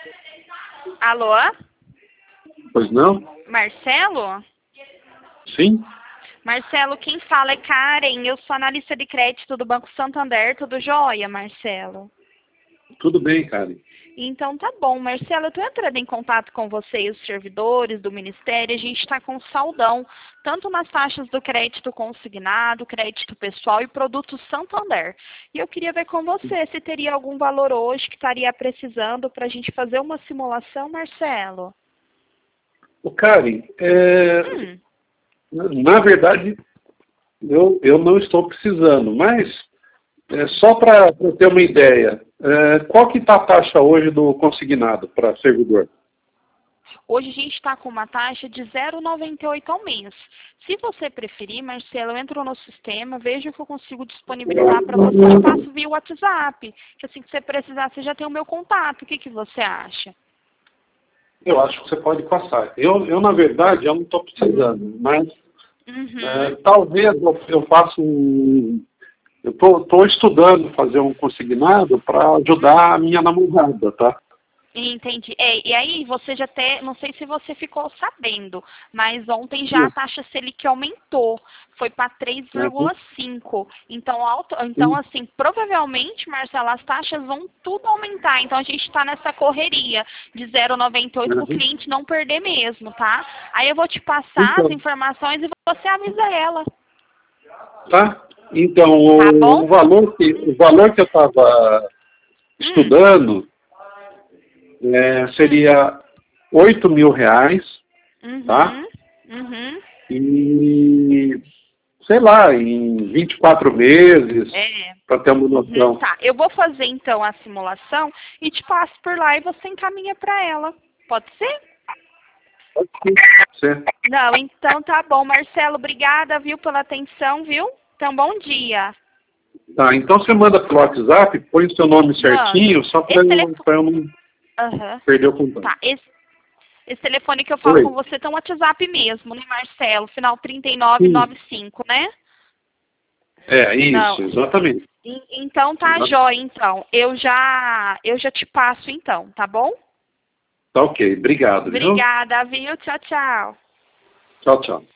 Alô? Pois não? Marcelo? Sim? Marcelo, quem fala é Karen. Eu sou analista de crédito do Banco Santander. Tudo jóia, Marcelo? Tudo bem, Karen. Então tá bom, Marcelo, eu estou entrando em contato com você e os servidores do Ministério, a gente está com saldão, tanto nas taxas do crédito consignado, crédito pessoal e produtos Santander. E eu queria ver com você se teria algum valor hoje que estaria precisando para a gente fazer uma simulação, Marcelo. Ô, Karen, na verdade, eu não estou precisando, mas só para ter uma ideia, qual que está a taxa hoje do consignado para servidor? Hoje a gente está com uma taxa de 0,98 ao mês. Se você preferir, Marcelo, eu entro no sistema, vejo o que eu consigo disponibilizar para você e passo via WhatsApp. Que assim que você precisar, você já tem o meu contato. O que você acha? Eu acho que você pode passar. Eu na verdade, eu não estou precisando, mas talvez eu faça eu estou estudando fazer um consignado para ajudar a minha namorada, tá? Entendi. E aí, você já até, não sei se você ficou sabendo, mas ontem já a taxa Selic aumentou, foi para 3,5. Então, assim, provavelmente, Marcelo, as taxas vão tudo aumentar. Então, a gente está nessa correria de 0,98 para o cliente não perder mesmo, tá? Aí eu vou te passar as informações e você avisa ela. Tá? Então, Tá o valor que eu estava estudando seria R$8.000, tá? E, sei lá, em 24 meses, para ter uma noção. Tá, eu vou fazer então a simulação e te passo por lá e você encaminha para ela. Pode ser? Pode ser. Não, então tá bom, Marcelo, obrigada, viu, pela atenção, viu? Então, bom dia. Tá, então você manda pelo WhatsApp, põe o seu nome certinho, só para eu não perder o contato. Tá, esse telefone que eu falo com você tá no WhatsApp mesmo, né, Marcelo? Final 3995, né? Isso, não. Exatamente. Então tá jóia, então. Eu já te passo, então, tá bom? Tá ok, obrigado. Obrigada, viu? Tchau, tchau. Tchau, tchau.